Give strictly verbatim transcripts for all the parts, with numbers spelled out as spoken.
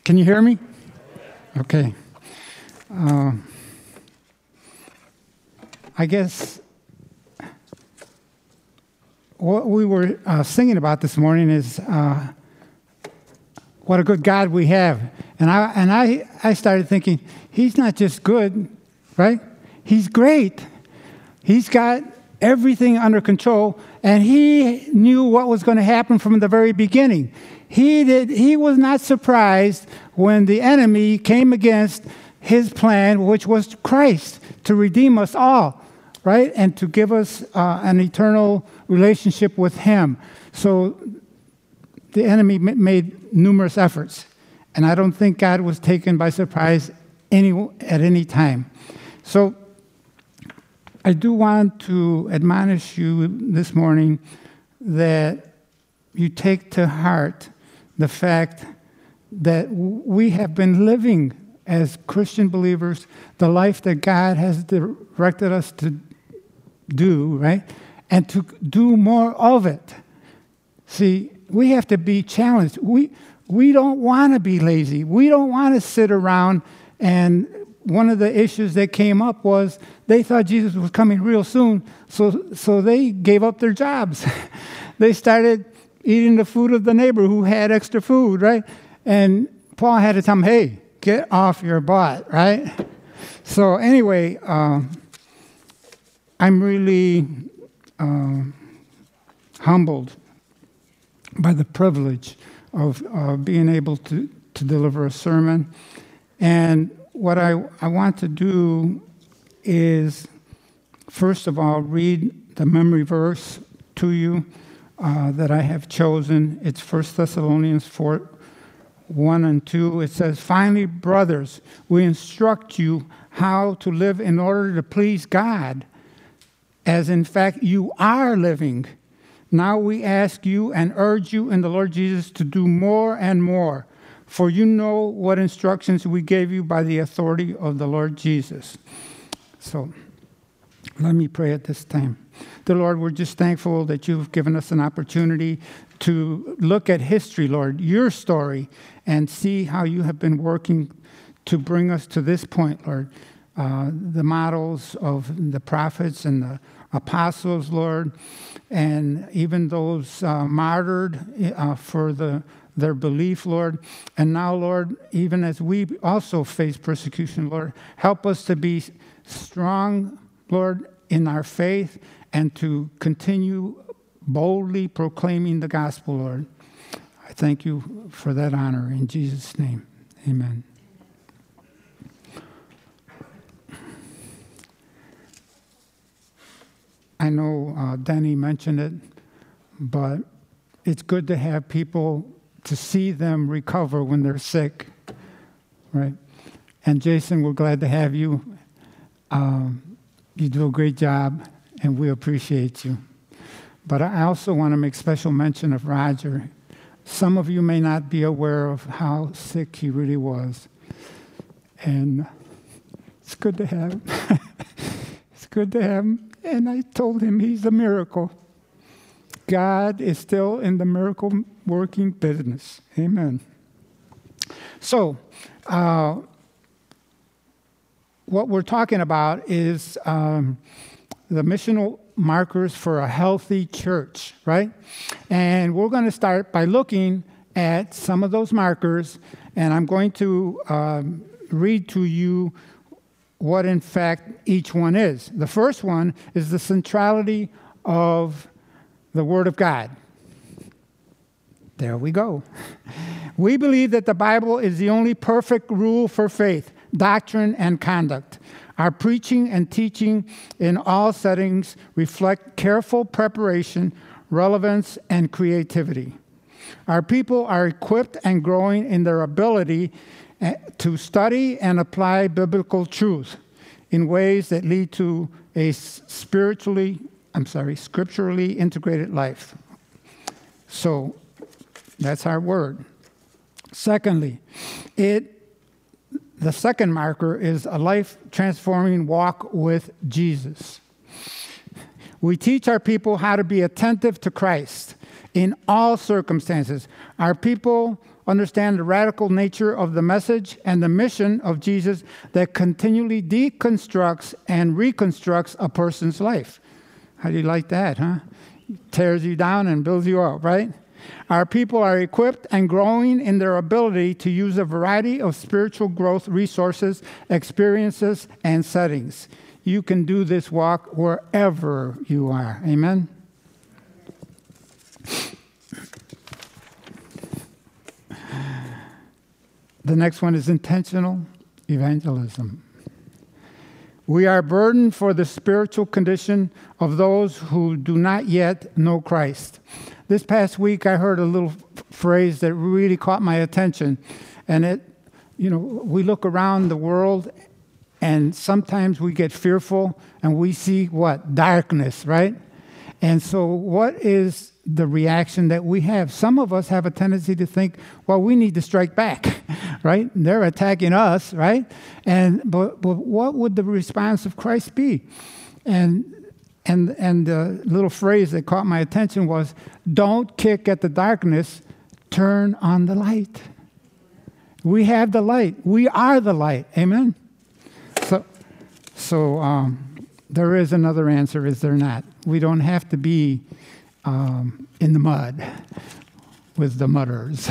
Can you hear me? Okay. Uh, I guess what we were uh, singing about this morning is uh, what a good God we have. And I and I, I started thinking, he's not just good, right? He's great. He's got everything under control, and he knew what was going to happen from the very beginning. He did. He was not surprised when the enemy came against his plan, which was Christ, to redeem us all, right? And to give us uh, an eternal relationship with him. So the enemy m- made numerous efforts. And I don't think God was taken by surprise any at any time. So I do want to admonish you this morning that you take to heart the fact that we have been living as Christian believers the life that God has directed us to do, right? And to do more of it. See, we have to be challenged. We we don't want to be lazy. We don't want to sit around. And one of the issues that came up was they thought Jesus was coming real soon, so so they gave up their jobs. They started eating the food of the neighbor who had extra food, right? And Paul had to tell them, hey, get off your butt, right? So anyway, uh, I'm really uh, humbled by the privilege of uh, being able to, to deliver a sermon. And what I, I want to do is, first of all, read the memory verse to you uh, that I have chosen. It's First Thessalonians four, one and two. It says, finally, brothers, we instruct you how to live in order to please God, as in fact you are living. Now we ask you and urge you in the Lord Jesus to do more and more, for you know what instructions we gave you by the authority of the Lord Jesus. So let me pray at this time. Dear Lord, we're just thankful that you've given us an opportunity to look at history, Lord, your story, and see how you have been working to bring us to this point, Lord. Uh, the models of the prophets and the apostles, Lord, and even those uh, martyred uh, for the their belief, Lord. And now, Lord, even as we also face persecution, Lord, help us to be strong, Lord, in our faith and to continue boldly proclaiming the gospel, Lord. I thank you for that honor. In Jesus' name, amen. I know uh, Danny mentioned it, but it's good to have people, to see them recover when they're sick, right? And Jason, we're glad to have you. Um, you do a great job, and we appreciate you. But I also want to make special mention of Roger. Some of you may not be aware of how sick he really was. And it's good to have him. It's good to have him. And I told him he's a miracle. God is still in the miracle working business. Amen. So, uh, what we're talking about is um, the missional markers for a healthy church, right? And we're going to start by looking at some of those markers, and I'm going to um, read to you what, in fact, each one is. The first one is the centrality of the Word of God. There we go. We believe that the Bible is the only perfect rule for faith, doctrine, and conduct. Our preaching and teaching in all settings reflect careful preparation, relevance, and creativity. Our people are equipped and growing in their ability to study and apply biblical truth in ways that lead to a spiritually, I'm sorry, scripturally integrated life. So that's our word. Secondly, it the second marker is a life-transforming walk with Jesus. We teach our people how to be attentive to Christ in all circumstances. Our people understand the radical nature of the message and the mission of Jesus that continually deconstructs and reconstructs a person's life. How do you like that, huh? Tears you down and builds you up, right? Our people are equipped and growing in their ability to use a variety of spiritual growth resources, experiences, and settings. You can do this walk wherever you are. Amen? The next one is intentional evangelism. We are burdened for the spiritual condition of those who do not yet know Christ. This past week, I heard a little phrase that really caught my attention. And it, you know, we look around the world and sometimes we get fearful and we see what? Darkness, right? And so what is the reaction that we have? Some of us have a tendency to think, well, we need to strike back, right? They're attacking us, right? And but, but what would the response of Christ be? And and and the little phrase that caught my attention was, don't kick at the darkness, turn on the light. We have the light. We are the light. Amen? So, so um, there is another answer, is there not? We don't have to be um, in the mud with the mudders.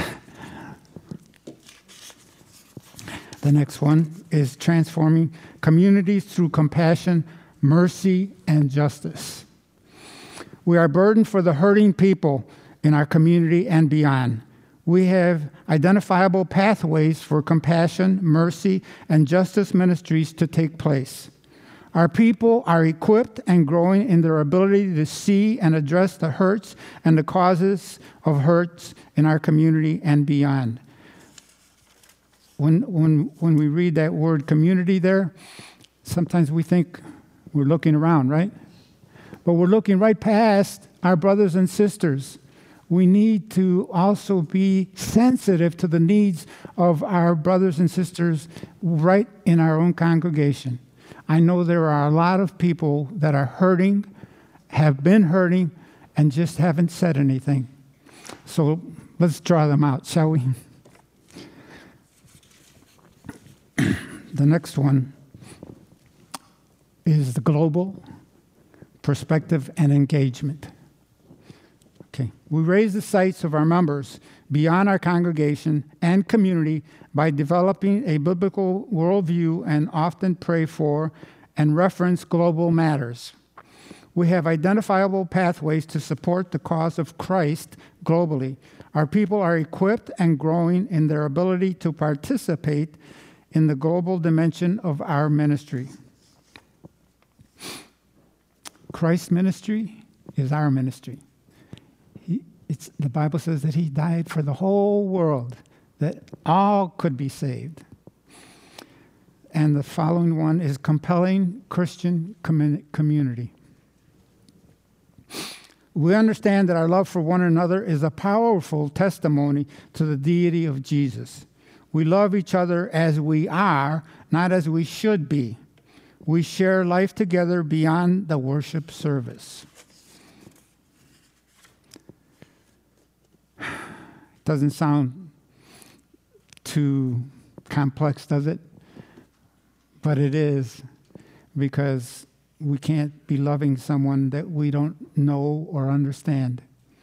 The next one is transforming communities through compassion, mercy, and justice. We are burdened for the hurting people in our community and beyond. We have identifiable pathways for compassion, mercy, and justice ministries to take place. Our people are equipped and growing in their ability to see and address the hurts and the causes of hurts in our community and beyond. When, when, when we read that word community there, sometimes we think we're looking around, right? But we're looking right past our brothers and sisters. We need to also be sensitive to the needs of our brothers and sisters right in our own congregation. I know there are a lot of people that are hurting, have been hurting, and just haven't said anything. So let's draw them out, shall we? The next one is the global perspective and engagement. Okay. We raise the sights of our members beyond our congregation and community by developing a biblical worldview and often pray for and reference global matters. We have identifiable pathways to support the cause of Christ globally. Our people are equipped and growing in their ability to participate in the global dimension of our ministry. Christ's ministry is our ministry. He, it's, the Bible says that he died for the whole world, that all could be saved. And the following one is compelling Christian commun- community. We understand that our love for one another is a powerful testimony to the deity of Jesus. We love each other as we are, not as we should be. We share life together beyond the worship service. Doesn't sound too complex, does it? But it is, because we can't be loving someone that we don't know or understand.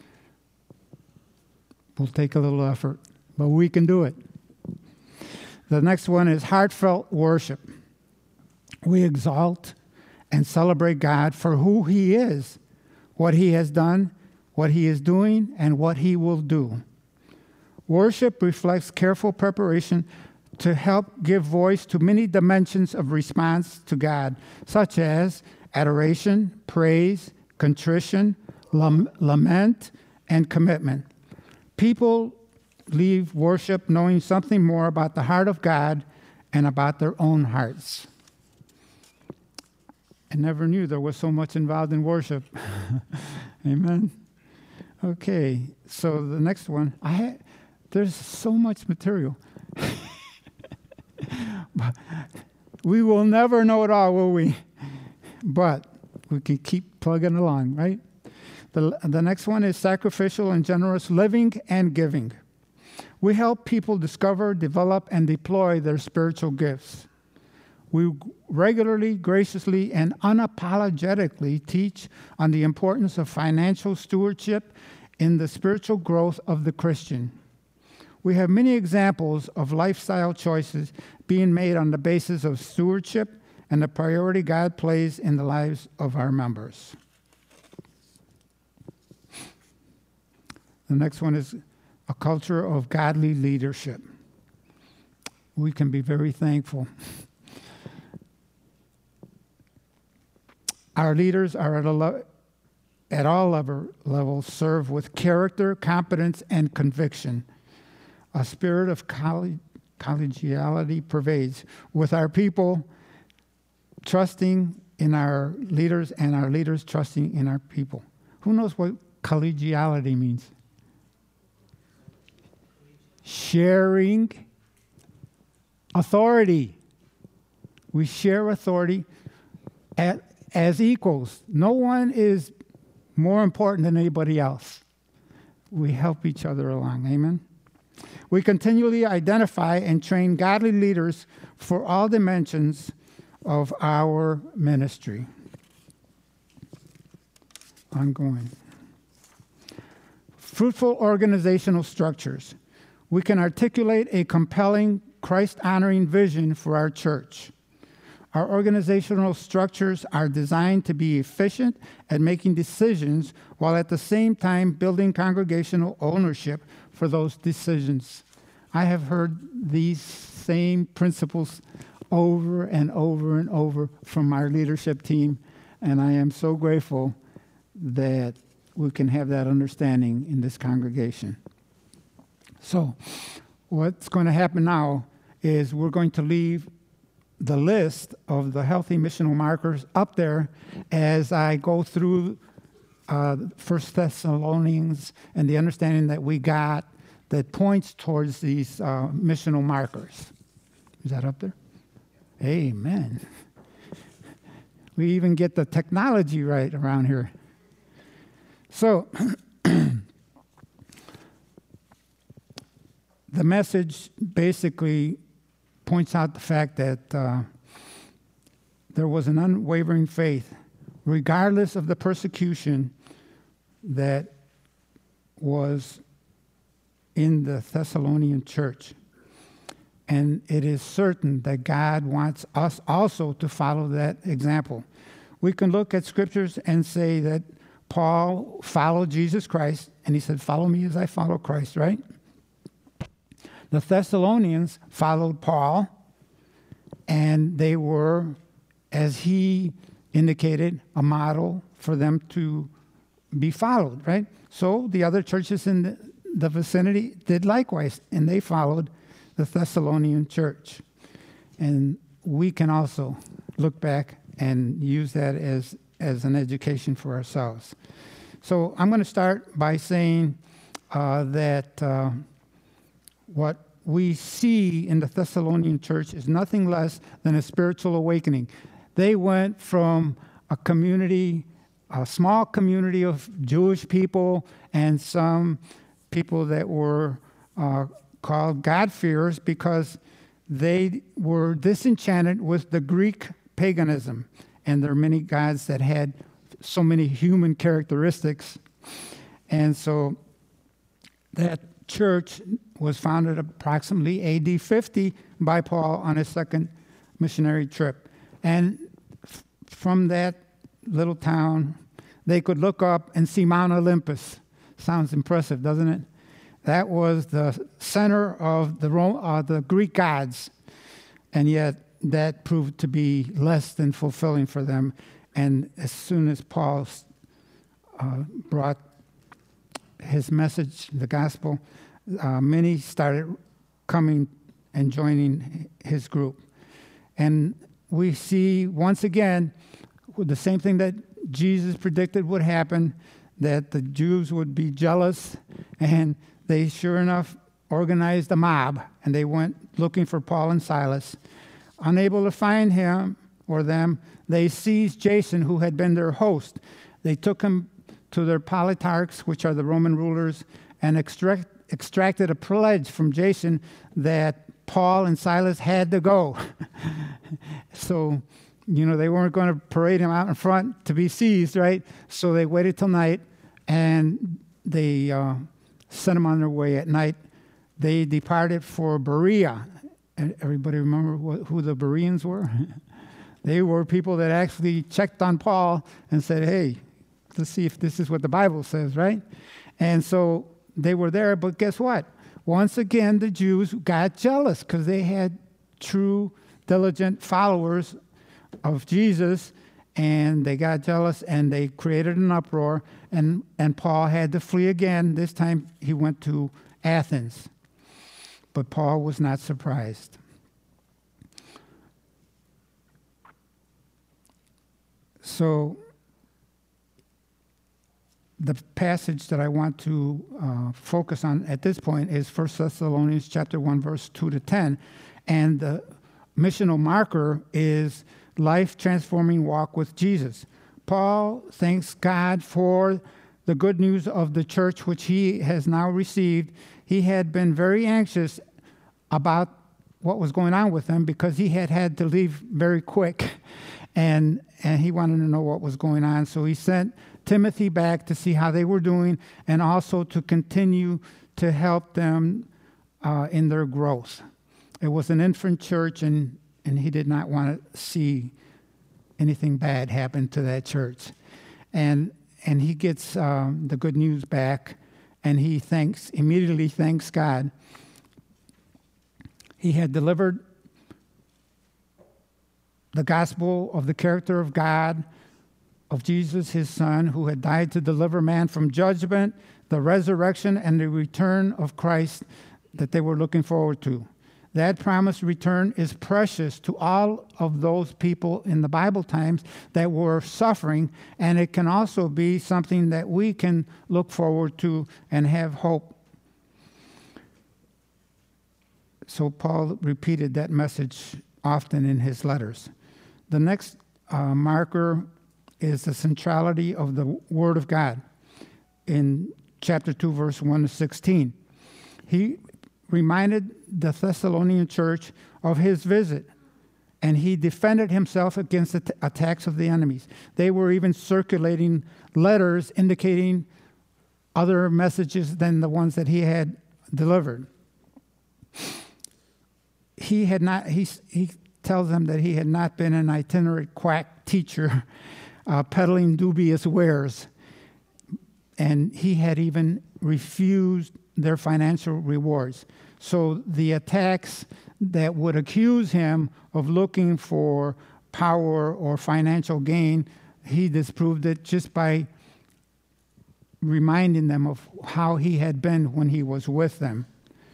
We'll take a little effort, but we can do it. The next one is heartfelt worship. We exalt and celebrate God for who he is, what he has done, what he is doing, and what he will do. Worship reflects careful preparation to help give voice to many dimensions of response to God, such as adoration, praise, contrition, lament, and commitment. People leave worship knowing something more about the heart of God and about their own hearts. I never knew there was so much involved in worship. Amen. Okay, so the next one. I had, there's so much material. But we will never know it all, will we? But we can keep plugging along, right? The, the next one is sacrificial and generous living and giving. We help people discover, develop, and deploy their spiritual gifts. We regularly, graciously, and unapologetically teach on the importance of financial stewardship in the spiritual growth of the Christian. We have many examples of lifestyle choices being made on the basis of stewardship and the priority God plays in the lives of our members. The next one is a culture of godly leadership. We can be very thankful. Our leaders are at, a le- at all level, levels serve with character, competence, and conviction. A spirit of coll- collegiality pervades with our people trusting in our leaders and our leaders trusting in our people. Who knows what collegiality means? Sharing authority. We share authority at as equals. No one is more important than anybody else. We help each other along. Amen? We continually identify and train godly leaders for all dimensions of our ministry. Ongoing. Fruitful organizational structures. We can articulate a compelling, Christ-honoring vision for our church. Our organizational structures are designed to be efficient at making decisions while at the same time building congregational ownership for those decisions. I have heard these same principles over and over and over from our leadership team, and I am so grateful that we can have that understanding in this congregation. So what's going to happen now is we're going to leave the list of the healthy missional markers up there as I go through uh, First Thessalonians and the understanding that we got that points towards these uh, missional markers. Is that up there? Amen. We even get the technology right around here. So, the message basically points out the fact that uh, there was an unwavering faith, regardless of the persecution that was in the Thessalonian church. And it is certain that God wants us also to follow that example. We can look at scriptures and say that Paul followed Jesus Christ, and he said, "Follow me as I follow Christ," right? The Thessalonians followed Paul, and they were, as he indicated, a model for them to be followed, right? So the other churches in the, the vicinity did likewise, and they followed the Thessalonian church. And we can also look back and use that as, as an education for ourselves. So I'm going to start by saying uh, that uh, what we see in the Thessalonian church is nothing less than a spiritual awakening. They went from a community, a small community of Jewish people and some people that were uh, called God-fearers because they were disenchanted with the Greek paganism. And there are many gods that had so many human characteristics. And so that church was founded approximately A D fifty by Paul on his second missionary trip. And f- from that little town, they could look up and see Mount Olympus. Sounds impressive, doesn't it? That was the center of the Rome, uh, the Greek gods, and yet that proved to be less than fulfilling for them. And as soon as Paul uh, brought his message, the gospel, uh, many started coming and joining his group. And we see once again the same thing that Jesus predicted would happen, that the Jews would be jealous, and they sure enough organized a mob, and they went looking for Paul and Silas. Unable to find him or them, they seized Jason, who had been their host. They took him to their politarchs, which are the Roman rulers, and extract, extracted a pledge from Jason that Paul and Silas had to go. So, you know, they weren't going to parade him out in front to be seized, right? So they waited till night, and they uh, sent them on their way at night. They departed for Berea. And everybody remember wh- who the Bereans were? They were people that actually checked on Paul and said, hey, let's see if this is what the Bible says, right? And so they were there, but guess what? Once again, the Jews got jealous because they had true, diligent followers of Jesus, and they got jealous, and they created an uproar, and, and Paul had to flee again. This time he went to Athens. But Paul was not surprised. So the passage that I want to uh, focus on at this point is First Thessalonians chapter one, verse two to ten. And the missional marker is life-transforming walk with Jesus. Paul thanks God for the good news of the church which he has now received. He had been very anxious about what was going on with them because he had had to leave very quick, and and he wanted to know what was going on. So he sent Timothy back to see how they were doing, and also to continue to help them uh, in their growth. It was an infant church, and, and he did not want to see anything bad happen to that church. And and he gets um, the good news back, and he thanks immediately thanks God. He had delivered the gospel of the character of God, of Jesus, his son, who had died to deliver man from judgment, the resurrection, and the return of Christ that they were looking forward to. That promised return is precious to all of those people in the Bible times that were suffering, and it can also be something that we can look forward to and have hope. So Paul repeated that message often in his letters. The next uh, marker is the centrality of the Word of God in chapter two, verse one to sixteen. He reminded the Thessalonian church of his visit, and he defended himself against the t- attacks of the enemies. They were even circulating letters indicating other messages than the ones that he had delivered. He had not. He he tells them that he had not been an itinerant quack teacher uh, peddling dubious wares, and he had even refused their financial rewards. So the attacks that would accuse him of looking for power or financial gain, he disproved it just by reminding them of how he had been when he was with them.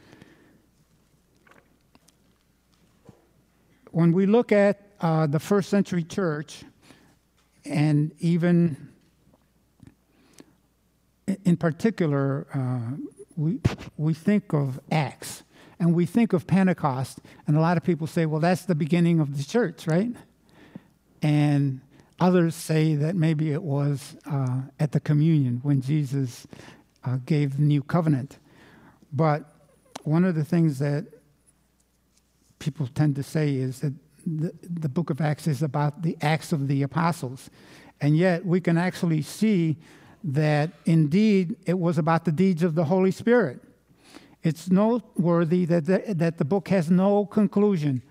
When we look at uh, the first century church, and even in particular, uh, we we think of Acts, and we think of Pentecost, and a lot of people say, well, that's the beginning of the church, right? And others say that maybe it was uh, at the communion when Jesus uh, gave the new covenant. But one of the things that people tend to say is that the, the book of Acts is about the Acts of the Apostles. And yet we can actually see that indeed it was about the deeds of the Holy Spirit. It's noteworthy that the, that the book has no conclusion.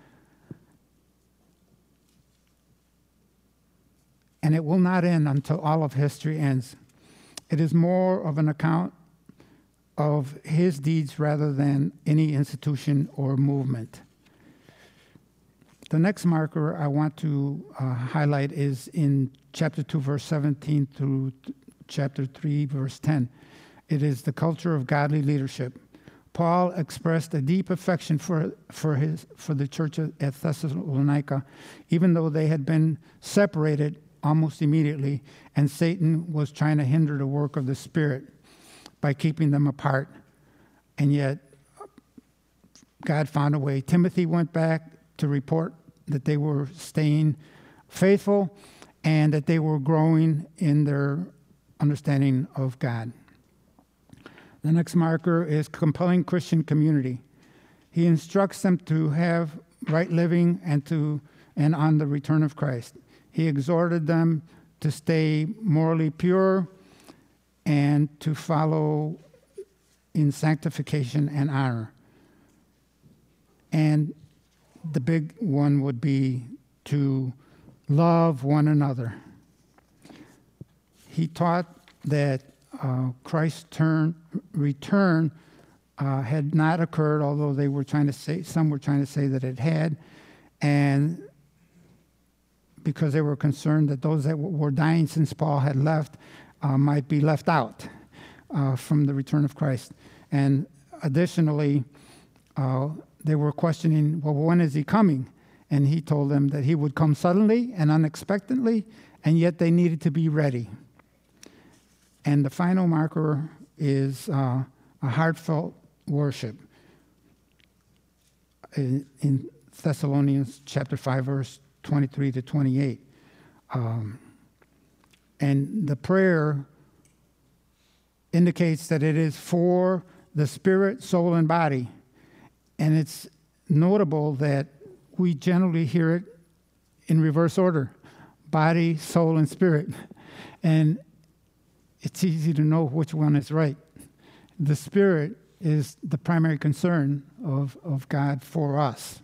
And it will not end until all of history ends. It is more of an account of his deeds rather than any institution or movement. The next marker I want to uh, highlight is in chapter two, verse seventeen through t- chapter three, verse ten. It is the culture of godly leadership. Paul expressed a deep affection for for his for the church at Thessalonica, even though they had been separated almost immediately, and Satan was trying to hinder the work of the Spirit by keeping them apart. And yet, God found a way. Timothy went back to report that they were staying faithful and that they were growing in their understanding of God. The next marker is compelling Christian community. He instructs them to have right living and to and on the return of Christ. He exhorted them to stay morally pure and to follow in sanctification and honor. And the big one would be to love one another. He taught that uh, Christ's turn, return uh, had not occurred, although they were trying to say, some were trying to say that it had, and because they were concerned that those that were dying since Paul had left uh, might be left out uh, from the return of Christ. And additionally, uh, they were questioning, well, when is he coming? And he told them that he would come suddenly and unexpectedly, and yet they needed to be ready. And the final marker is uh, a heartfelt worship. In, in Thessalonians chapter five, verse twenty-three to twenty-eight. Um, and the prayer indicates that it is for the spirit, soul, and body. And it's notable that we generally hear it in reverse order: body, soul, and spirit. And it's easy to know which one is right. The spirit is the primary concern of, of God for us.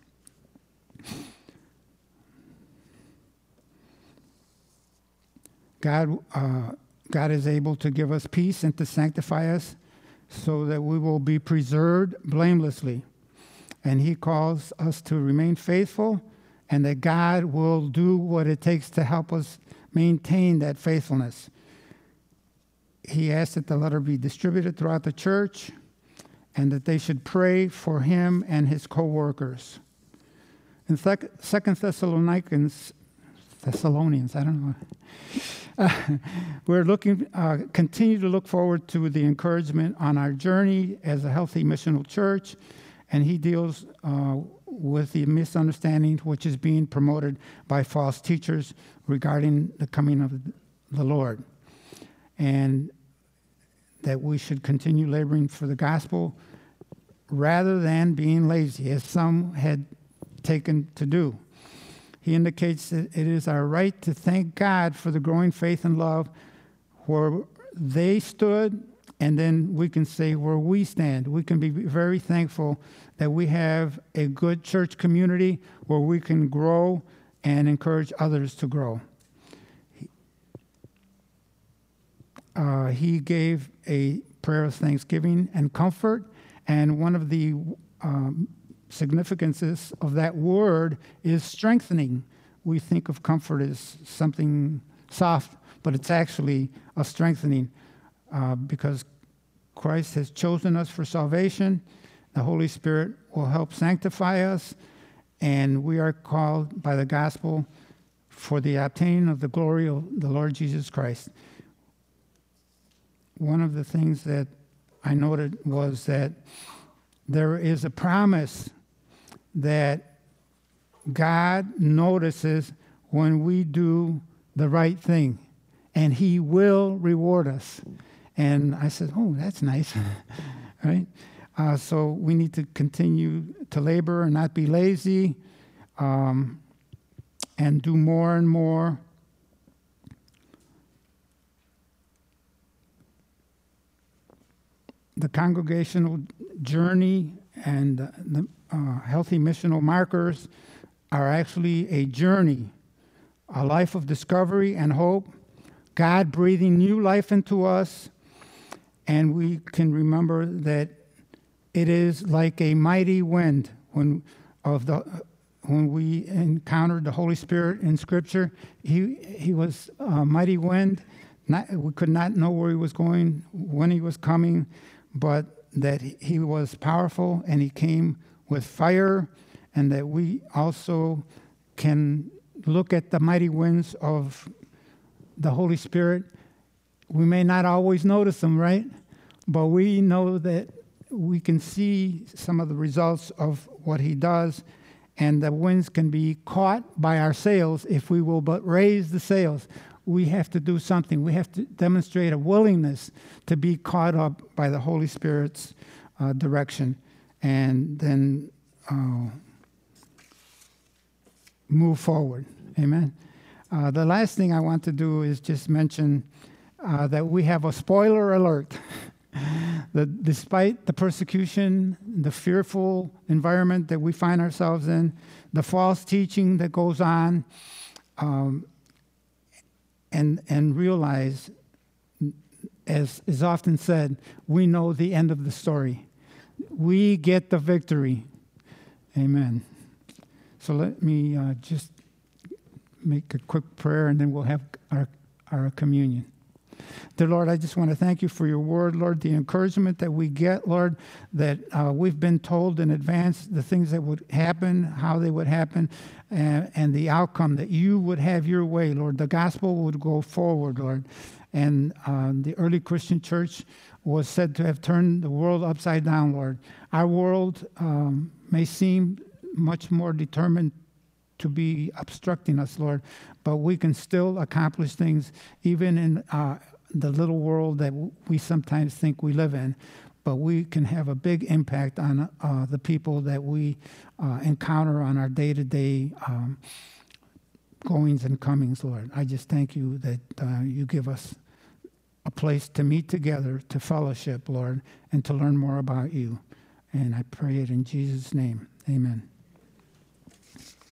God, uh, God is able to give us peace and to sanctify us so that we will be preserved blamelessly. And he calls us to remain faithful, and that God will do what it takes to help us maintain that faithfulness. He asked that the letter be distributed throughout the church and that they should pray for him and his co-workers. In Second Thessalonians, Thessalonians, I don't know. Uh, we're looking, uh, continue to look forward to the encouragement on our journey as a healthy missional church, and he deals uh, with the misunderstanding which is being promoted by false teachers regarding the coming of the Lord, and that we should continue laboring for the gospel rather than being lazy, as some had taken to do. He indicates that it is our right to thank God for the growing faith and love where they stood, and then we can say where we stand. We can be very thankful that we have a good church community where we can grow and encourage others to grow. Uh, he gave a prayer of thanksgiving and comfort, and one of the um, significances of that word is strengthening. We think of comfort as something soft, but it's actually a strengthening uh, because Christ has chosen us for salvation. The Holy Spirit will help sanctify us, and we are called by the gospel for the obtaining of the glory of the Lord Jesus Christ. One of the things that I noted was that there is a promise that God notices when we do the right thing, and he will reward us. And I said, oh, that's nice, right? Uh, so we need to continue to labor and not be lazy, um, and do more and more. The congregational journey and the uh, healthy missional markers are actually a journey, a life of discovery and hope, God breathing new life into us, and we can remember that it is like a mighty wind when of the when we encountered the Holy Spirit in Scripture. He he was a mighty wind. Not, we could not know where he was going, when he was coming, but that he was powerful and he came with fire, and that we also can look at the mighty winds of the Holy Spirit. We may not always notice them, right? But we know that we can see some of the results of what he does, and the winds can be caught by our sails if we will but raise the sails. we have to do something. We have to demonstrate a willingness to be caught up by the Holy Spirit's uh, direction, and then uh, move forward. Amen. Uh, the last thing I want to do is just mention uh, that we have a spoiler alert. That despite the persecution, the fearful environment that we find ourselves in, the false teaching that goes on, um, and and realize, as is often said, we know the end of the story. We get the victory. Amen. So let me uh, just make a quick prayer, and then we'll have our our communion. Dear Lord, I just want to thank you for your word, Lord, the encouragement that we get, Lord, that uh, we've been told in advance the things that would happen, how they would happen, and, and the outcome, that you would have your way, Lord. The gospel would go forward, Lord. And uh, the early Christian church was said to have turned the world upside down, Lord. Our world um, may seem much more determined to be obstructing us, Lord, but we can still accomplish things even in uh, the little world that we sometimes think we live in. But we can have a big impact on uh, the people that we uh, encounter on our day-to-day um, goings and comings, Lord. I just thank you that uh, you give us a place to meet together, to fellowship, Lord, and to learn more about you. And I pray it in Jesus' name. Amen.